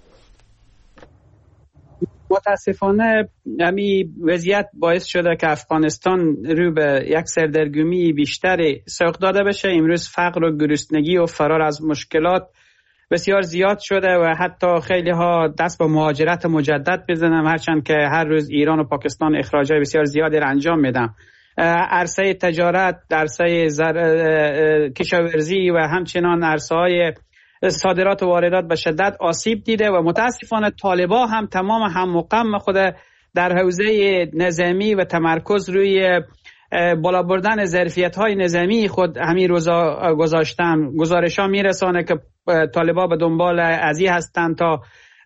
متاسفانه همین وضعیت باعث شده که افغانستان رو به یک سردرگمی بیشتری سوق داده بشه. امروز فقر و گرسنگی و فرار از مشکلات بسیار زیاد شده و حتی خیلی ها دست به مهاجرت مجدد بزنن، هرچند که هر روز ایران و پاکستان اخراجات بسیار زیادی را انجام میدن. عرصه تجارت، عرصه کشاورزی و همچنان عرصه‌های صادرات و واردات به شدت آسیب دیده و متاسفانه طالبان هم تمام هم و غم خود در حوزه نظامی و تمرکز روی بالا بردن ظرفیت‌های نظامی خود همین روزا گذاشتن. گزارش‌ها میرسانه که طالبان به دنبال ازی هستند تا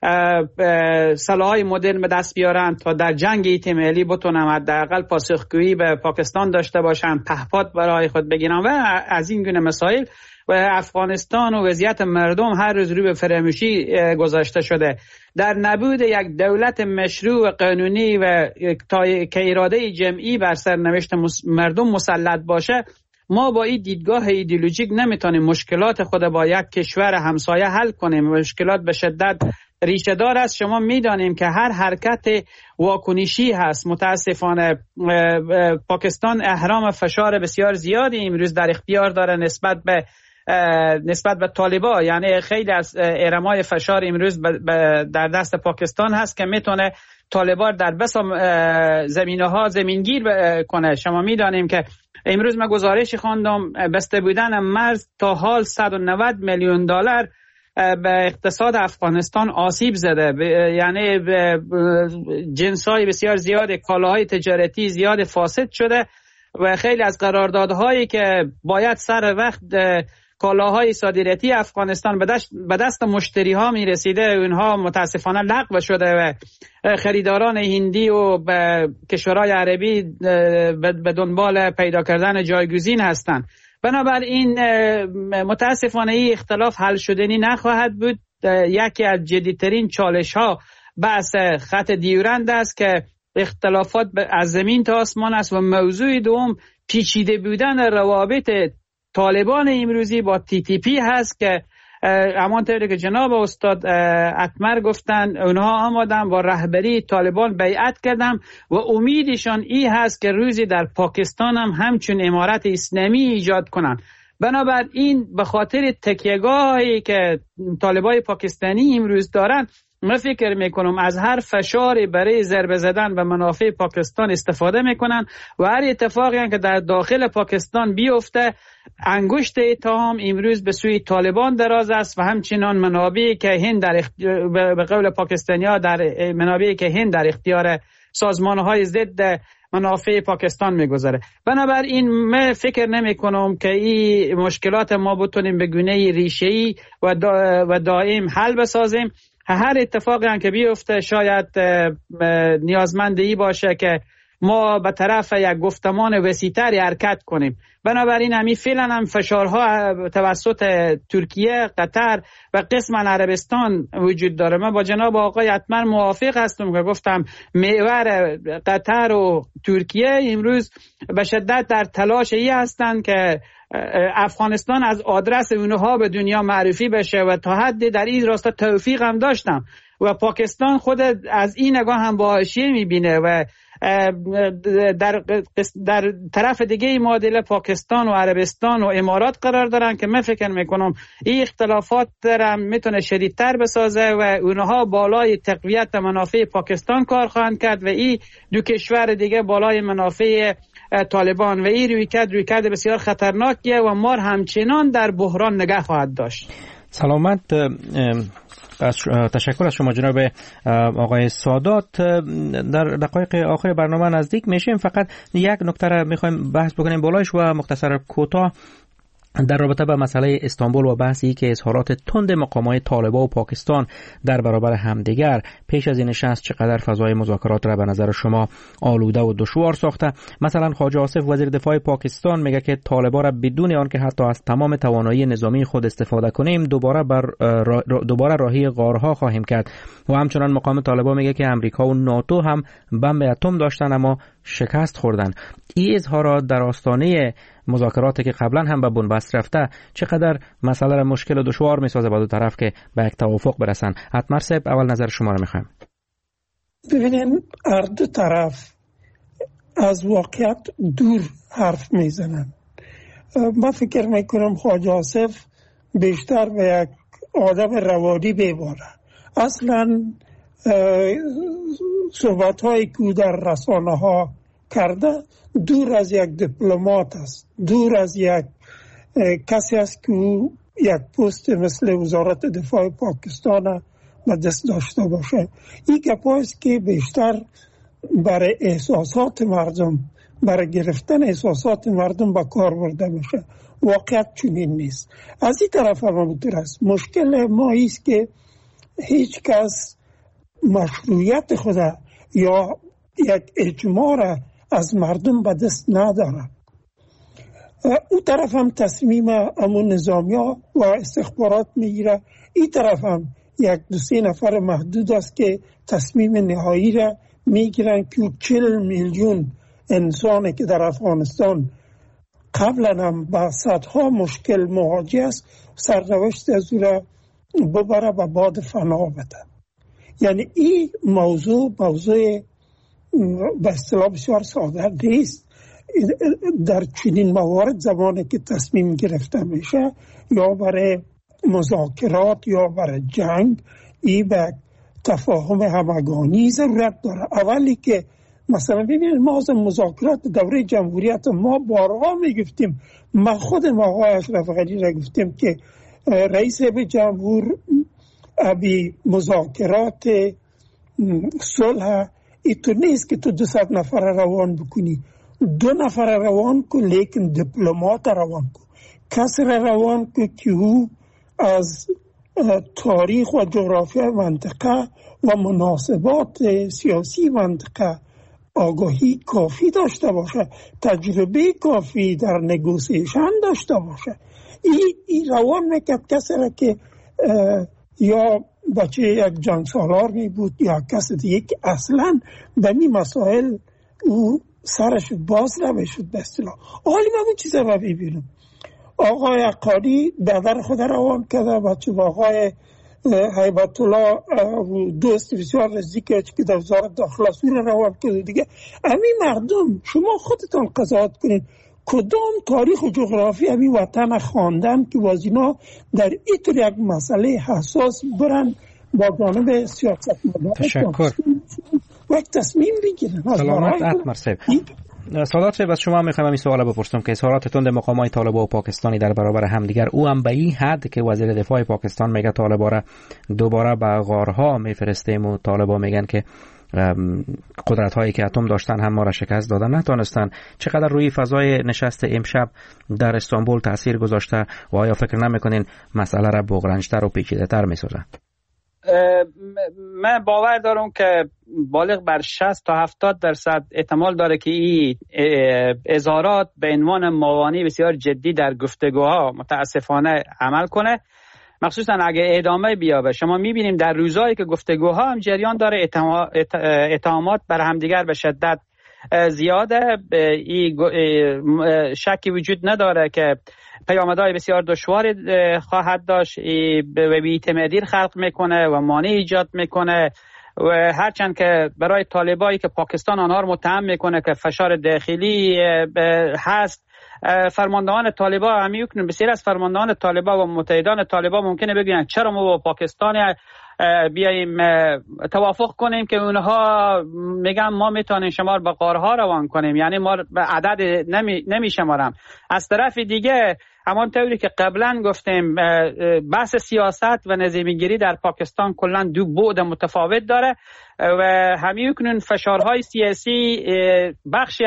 سلاح‌های مدرن به دست بیارن تا در جنگ ایتمالی بتونن حداقل پاسخگویی به پاکستان داشته باشن، پهپاد برای خود بگیرن و از این گونه مسائل. و افغانستان و وضعیت مردم هر روز روی به فراموشی گذاشته شده. در نبود یک دولت مشروع و قانونی و که اراده جمعی بر سرنوشت مردم مسلط باشه، ما با این دیدگاه ایدئولوژیک نمیتونیم مشکلات خود با یک کشور همسایه حل کنیم. مشکلات به شدت ریشه دار است. شما میدانیم که هر حرکت واکنشی هست. متاسفانه پاکستان اهرام فشار بسیار زیادی امروز در اختیار داره نسبت به طالبان، یعنی خیلی از ارمای فشار امروز در دست پاکستان هست که میتونه طالبان در بسا زمینه‌ها زمینگیر کنه. شما میدانیم که امروز من گزارشی خواندم بسته بودن مرز تا حال 190 میلیون دلار به اقتصاد افغانستان آسیب زده، یعنی جنس‌های بسیار زیاد، کالاهای تجارتی زیاد فاسد شده و خیلی از قراردادهایی که باید سر وقت کالاهای صادراتی افغانستان به دست مشتری ها می رسیده اونها متاسفانه لغو شده و خریداران هندی و کشورهای عربی به دنبال پیدا کردن جایگزین هستند. بنابراین متاسفانه این اختلاف حل شدنی نخواهد بود. یکی از جدیترین چالش ها بحث خط دیورند است که اختلافات از زمین تا آسمان است و موضوع دوم پیچیده بودن روابط طالبان امروزی با TTP هست که همانطوری که جناب استاد اتمر گفتن اونها آمدن با رهبری طالبان بیعت کردن و امیدشان این هست که روزی در پاکستان هم همچون امارت اسلامی ایجاد کنن. بنابراین به خاطر تکیه‌گاهی که طالبان پاکستانی امروز دارن من فکر میکنم از هر فشاری برای ضربه زدن به منافع پاکستان استفاده میکنن و هر اتفاقی که در داخل پاکستان بیفته انگشت اتهام امروز به سوی طالبان دراز است و همچنان منابعی که هند به قول پاکستانی‌ها در منابعی که هند در اختیار سازمان‌های ضد منافع پاکستان میگذاره. بنابراین من فکر نمی کنم که این مشکلات ما بتونیم به گونه ریشه‌ای و دائم حل بسازیم. هر اتفاقی هم که بیفته شاید نیازمند ای باشه که ما به طرف یک گفتمان وسیع‌تری حرکت کنیم. بنابراین همین فعلا هم فشارها توسط ترکیه، قطر و قسم عربستان وجود داره. من با جناب آقای حتما موافق هستم که گفتم محور قطر و ترکیه امروز به شدت در تلاش ای هستند که افغانستان از آدرس اونها به دنیا معرفی بشه و تا حدی در این راستا توفیق هم داشتم و پاکستان خود از این نگاه هم با حاشیه میبینه و در طرف دیگه معادله پاکستان و عربستان و امارات قرار دارن که من فکر میکنم این اختلافات درم میتونه شدیدتر بسازه و اونها بالای تقویت منافع پاکستان کار خواهند کرد و این دو کشور دیگه بالای منافع طالبان و این رویکرد بسیار خطرناکیه و ما همچنان در بحران نگه خواهد داشت. سلامت. تشکر از شما جناب آقای سادات. در دقایق آخر برنامه نزدیک میشیم، فقط یک نکته را میخوایم بحث بکنیم بالایش و مختصر کوتاه در رابطه با مسئله استانبول و بحثی که اظهارات تند مقامات طالبان و پاکستان در برابر همدیگر پیش از این نشست چقدر فضای مذاکرات را به نظر شما آلوده و دشوار ساخته؟ مثلا خواجه آصف وزیر دفاع پاکستان میگه که طالبان را بدون آنکه حتی از تمام توانایی نظامی خود استفاده کنیم دوباره راهی غارها خواهیم کرد و همچنان مقام طالبان میگه که امریکا و ناتو هم بمب اتم داشتن اما شکست خوردن. این اظهارات در آستانه مذاکراتی که قبلا هم به بنبست رفته چقدر مسئله را مشکل و دشوار میسازه با دو طرف که به یک توافق برسن؟ حتما صاحب اول نظر شما را میخوایم. ببینین هر دو طرف از واقعیت دور حرف میزنن. من فکر میکنم خواجه آصف بیشتر به یک آدم روانی بیباره. اصلا صحبت هایی که در رسانه ها کرده دور از یک دیپلمات است، دور از یک کسی است که یک پست مثل وزارت دفاع پاکستان به دست داشته باشه. این گپا است که بیشتر برای احساسات مردم، برای گرفتن احساسات مردم به کار برده میشه. واقعیت چنین نیست. از این طرف هم همونطور است. مشکل ما ایست که هیچ کس مشروعیت خود یا یک اجماع از مردم به دست نداره. اون طرف هم تصمیم امون نظامی ها و استخبارات میگیره، این طرف هم یک دو سه نفر محدود است که تصمیم نهایی را میگیرن که 40 میلیون انسانی که در افغانستان قبلا هم با صدها مشکل مواجه است سرنوشت از او را ببره و باد فنا بده. یعنی این موضوع به اصطلاح بسیار ساده نیست. در چنین موارد زمانی که تصمیم گرفته میشه یا برای مذاکرات یا برای جنگ این به تفاهم همگانی ضرورت داره. اولی که مثلا ببینید ما از مذاکرات دوره جمهوریت ما بارها میگفتیم، من خودم آقای اشرف غنی را گفتیم که رئیس جمهور ابی مذاکرات صلح ایتو نیست که تو 200 نفر روان بکنی، 2 نفر روان کن لیکن دیپلمات روان کن، کس روان کن که او از تاریخ و جغرافیا منطقه و مناسبات سیاسی منطقه آگاهی کافی داشته باشه، تجربه کافی در نگوسیشن داشته باشه. این روان میکرد کسی را که یا بچه یک جنگ سالار می بود یا کسی دیگه که اصلا به این مسائل او سرش باز نمیشد به اصطلاح. حالی من اون چیزا رو ببینم آقای عقادی دادر خود روان کرده، بچه با آقای هیبت الله دوست بسیار نزدیک که در وزارت داخله سور روان کرده دیگه. همین مردم شما خودتان قضاوت کنید کدام تاریخ و جغرافی همین وطن خواندن که وازینا در اینطور یک مسئله حساس برن با جانب سیاستمداران تشکر. وقت تصمیم بگیرن. سلامت احمد صاحب. سادات صاحب، از شما میخوام این سوال بپرسم که اظهارات تند مقامات طالبان و پاکستانی در برابر همدیگر، او هم به این حد که وزیر دفاع پاکستان میگه طالبان را دوباره به غارها میفرستیم و طالبان میگن که قدرت هایی که اتم داشتن هم ما را شکست دادن نتونستن. چقدر روی فضای نشست امشب در استانبول تاثیر گذاشته و آیا فکر نمیکنین مسئله را بغرنج‌تر و پیچیده‌تر میسازه؟ من باور دارم که بالغ بر 60 تا 70% احتمال داره که این اظهارات به عنوان موانع بسیار جدی در گفتگوها متاسفانه عمل کنه، مخصوصا اگه ادامه بیابه. شما میبینیم در روزایی که گفتگوها هم جریان داره اتهامات بر همدیگر به شدت زیاده. شکی وجود نداره که پیامدهای بسیار دشواری خواهد داشت و بی‌اعتمادی خلق میکنه و مانع ایجاد میکنه و هرچند که برای طالبایی که پاکستان آنها رو متهم میکنه که فشار داخلی هست، فرماندهان طالبان همیکنن بسیار از فرماندهان طالبان و متحدان طالبان ممکنه بگن چرا ما با پاکستان بیاییم توافق کنیم که اونها میگن ما میتونیم شما رو به غارها روان کنیم، یعنی ما به عدد نمیشمارم. از طرف دیگه همانطوری که قبلا گفتیم بحث سیاست و نظامیگیری در پاکستان کلا دو بعد متفاوت داره و همیکنن فشارهای سیاسی بخشی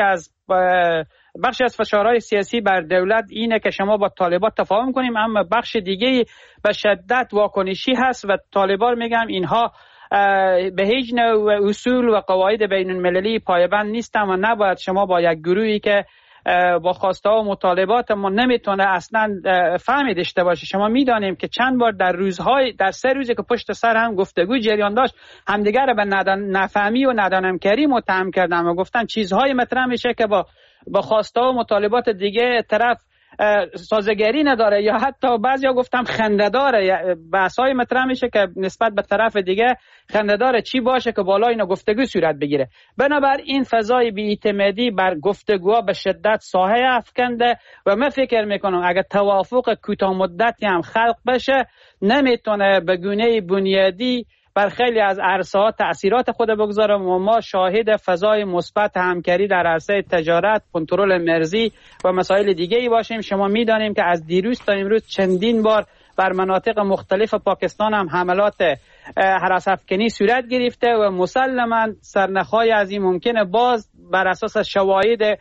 از فشارهای سیاسی بر دولت اینه که شما با طالبان تفاهم کنیم، اما بخش دیگه به شدت واکنشی هست و طالبان میگم اینها به هیچ نوع اصول و قواعد بین المللی پایبند نیستن و نباید شما با یک گروهی که با خواسته و مطالبات ما نمیتونه اصلا فهمی داشته باشه. شما میدانیم که چند بار در 3 روزی که پشت سر هم گفتگو جریان داشت همدیگر به نفهمی و ندانمکاری متهم کردن و گفتن چیزهای مطرح میشه که با خواسته و مطالبات دیگه طرف سازگاری نداره یا حتی بعضیا گفتم خنده داره. بحث‌های مطرح میشه که نسبت به طرف دیگه خنده داره چی باشه که بالا اینا گفتگو صورت بگیره. بنابراین فضای بی‌اعتمادی بر گفتگوها به شدت ساحه افکنده و من فکر میکنم اگر توافق کوتاه مدتی هم خلق بشه نمیتونه به گونه بنیادی بر خیلی از عرصه‌ها تأثیرات خود بگذاره و ما شاهد فضای مثبت همکاری در عرصه تجارت، کنترل مرزی و مسائل دیگه‌ای باشیم. شما می‌دانیم که از دیروز تا امروز چندین بار بر مناطق مختلف پاکستان هم حملات هراس افکنی صورت گرفته و مسلماً سرنخ‌های از این ممکنه باز بر اساس شواهد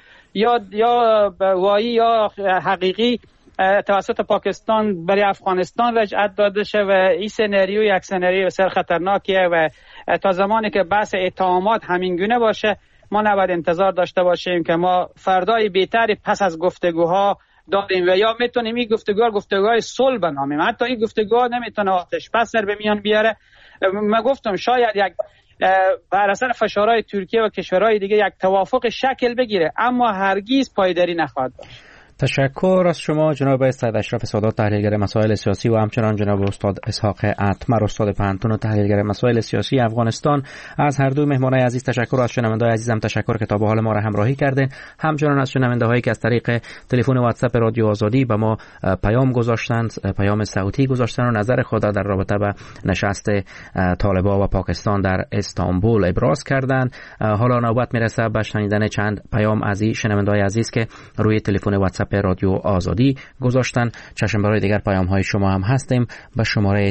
یا وایی یا حقیقی توسط پاکستان برای افغانستان رجعت داده شه و این سناریو یک سناریو بسیار خطرناکیه و تا زمانی که بحث اتهامات همینگونه باشه ما نباید انتظار داشته باشیم که ما فردای بهتری پس از گفتگوها داریم و یا میتونیم این گفتگوهای صلح بنامیم. حتی این گفتگوها نمیتونه آتش بس به میان بیاره. من گفتم شاید یک بر اثر فشارهای ترکیه و کشورهای دیگه یک توافق شکل بگیره اما هرگز پایداری نخواهد داشت. تشکر از شما جناب سید اشرف سادات، تحلیلگر مسائل سیاسی و همچنان جناب استاد اسحاق اتمر، استاد پنهتون و تحلیلگر مسائل سیاسی افغانستان. از هر دو مهمانای عزیز تشکر. از شنونده‌های عزیزم تشکر که تا به حال ما را همراهی کردین. همچنان از شنونده‌هایی که از طریق تلفن واتساپ رادیو آزادی به ما پیام گذاشتند، پیام صوتی گذاشتند و نظر خود در رابطه با نشست طالبان و پاکستان در استانبول ابراز کردند. حالا نوبت میرسه به شنیدن چند پیام از شنونده‌های عزیز که روی تلفن واتساپ رادیو آزادی گذاشتن. چشم برای دیگر پیام های شما هم هستیم به شماره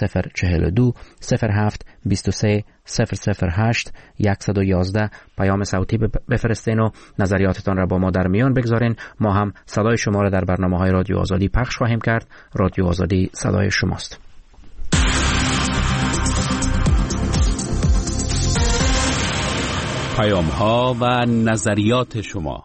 0042 07 23 008 111 پیام صوتی بفرستین و نظریاتتان را با ما در میان بگذارین. ما هم صدای شما را در برنامه های رادیو آزادی پخش خواهیم کرد. رادیو آزادی صدای شماست. پیام ها و نظریات شما.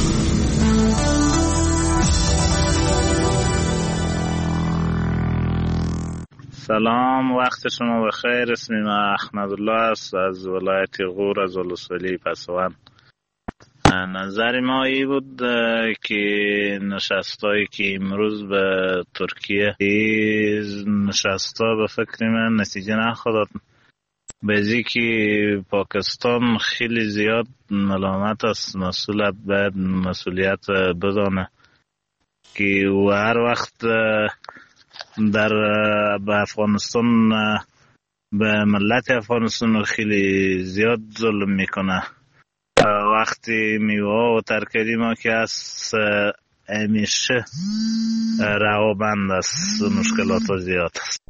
سلام، وقت شما بخیر. اسمم احمدالله است از ولایت غور از ولسوالی پسوان. نظر ما ای بود که نشستایی که امروز به ترکیه نشستا به فکر من نتیجه نخواهد. بعضی که پاکستان خیلی زیاد ملامت است، مسئولیت باید مسئولیت بدانه که هر وقت در افغانستان به ملت افغانستان خیلی زیاد ظلم میکنه. وقتی میوه و ترکاری ما که از همیشه روابند است، مشکلات زیاد است.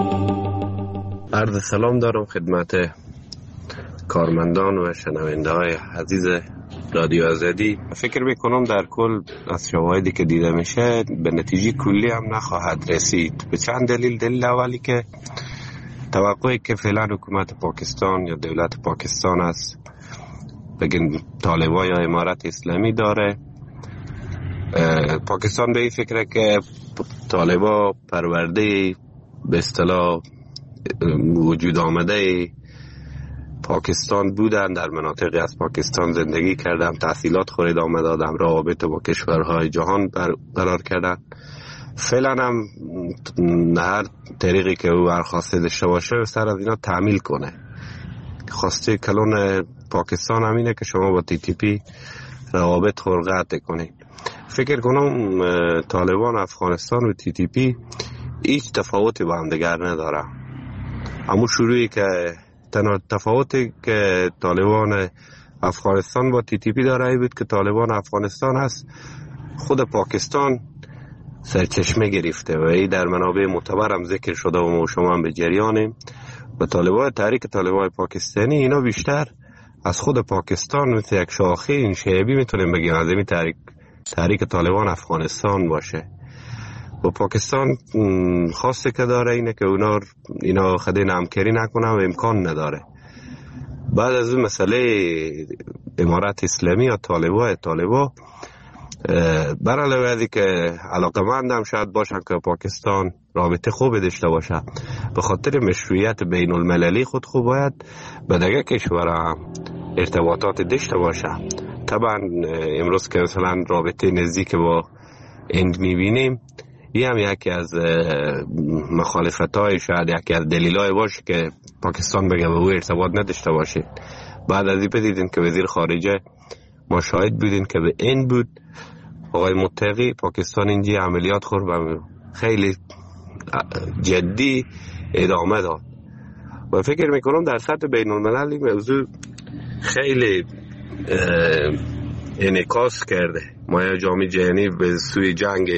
عرض سلام دارم خدمت کارمندان و شنونده های عزیز رادیو آزادی. فکر میکنم در کل از شواهدی که دیده میشه به نتیجه کلی هم نخواهد رسید. به چند دلیل. دلیل اولی که توقعی که فعلا حکومت پاکستان یا دولت پاکستان است بگن طالبان یا امارت اسلامی داره، پاکستان به این فکره که طالبان پرورده به اصطلاح وجود آمده پاکستان بودن، در مناطقی از پاکستان زندگی کردن، تحصیلات خورد آمده، آدم روابط با کشورهای جهان برقرار کردن. فعلا هم هر طریقی که او برخواسته داشته باشه سر از اینا تعمیل کنه. خواسته کلون پاکستان همینه که شما با TTP روابط خرقت کنید. فکر کنم طالبان افغانستان و TTP هیچ تفاوتی با هم دیگر نداره. اما شروعی که تنها تفاوتی که طالبان افغانستان با TTP داره ای بود که طالبان افغانستان هست خود پاکستان سرچشمه گرفته و ای در منابع معتبر هم ذکر شده و ما شما هم به جریانیم. و طالبان تحریک طالبان پاکستانی اینا بیشتر از خود پاکستان مثل یک شاخه این شعبی میتونیم بگیم از این تحریک طالبان افغانستان باشه. و پاکستان خواسته که داره اینه که اینا خدای نمکری نکنه و امکان نداره. بعد از اون مسئله امارت اسلامی یا طالبان بر علاوه از که علاقمند هم شاید باشن که پاکستان رابطه خوب داشته باشه، به خاطر مشروعیت بین المللی خود خوب باید به دیگه کشور هم ارتباطات داشته باشه. طبعا امروز که مثلا رابطه نزدیک با هند میبینیم، این هم یکی از مخالفت‌های شاید یکی از دلایل باشه که پاکستان بگه به او ارتباط نداشته باشه. بعد از این بدیدین که وزیر خارجه ما شاهد بودین که به این بود آقای متقی پاکستان اینجا عملیات خورد و خیلی جدی ادامه داد. و فکر میکنم در سطح بین المللی موضوع خیلی انعکاس کرده. ما جامعه جهانی به سوی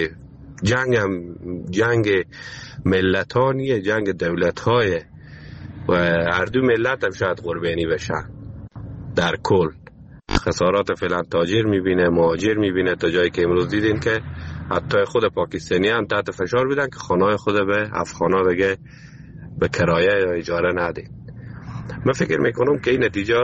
جنگ ملتانیه، جنگ دولت‌های و هر دو ملت هم شاید قربانی بشن. در کل خسارات فعلا تاجر میبینه، مهاجر میبینه، تا جایی که امروز دیدین که حتی خود پاکستانی هم تحت فشار بودن که خانه‌های خود به افغانا بگه به کرایه یا اجاره ندین. من فکر میکنم که این نتیجه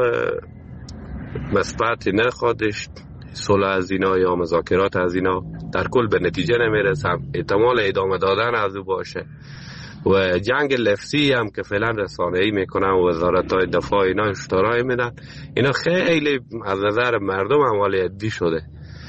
مثبت نخواهدش. صلح از اینا یا مذاکرات از اینا در کل به نتیجه نمیرسم. احتمال ادامه دادن از او باشه. و جنگ لفظی هم که فعلا رسانه‌ای میکنن و وزارت‌های دفاع اینا اشتراک میدن، اینا خیلی از نظر مردم اموال عدی شده،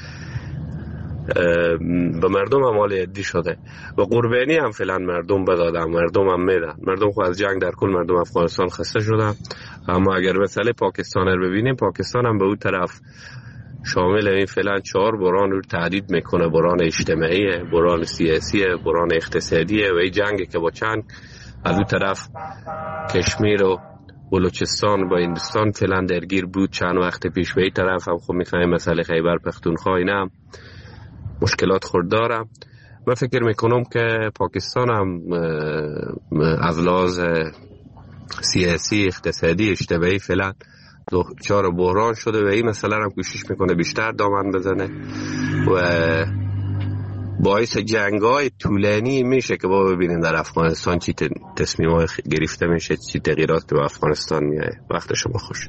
به مردم اموال عدی شده و قربانی هم فعلا مردم بدادن، مردم هم میدن. مردم خود از جنگ در کل مردم افغانستان خسته شدن. اما اگر مسئله پاکستان رو ببینیم، پاکستان هم به اون طرف شامل این فعلا 4 بحران رو تعدید میکنه: بحران اجتماعی، بحران سیاسی، بحران اقتصادی و این جنگی که با چند از اون طرف کشمیر و بلوچستان با هندوستان فعلا درگیر بود چند وقت پیش. به این طرف هم خب میفهمیم مسئله خیبر پختونخوا اینا هم مشکلات خورداره. من فکر میکنم که پاکستان هم از لحاظ سیاسی، اقتصادی، اجتماعی فعلا 4 بحران شده و این مسئله هم کوشش میکنه بیشتر دامن بزنه و باعث جنگ‌های طولانی میشه که با ببینیم در افغانستان چی تصمیم‌های گرفته میشه، چی تغییرات به افغانستان میاد. وقت شما خوش.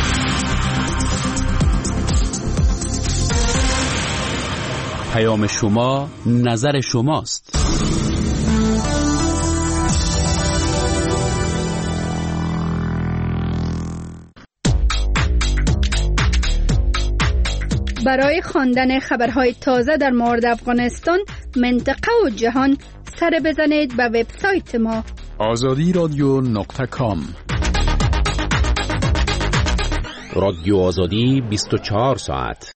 پیام شما نظر شماست. برای خواندن خبرهای تازه در مورد افغانستان، منطقه و جهان، سر بزنید به وبسایت ما azadiradio.com. رادیو آزادی 24 ساعت.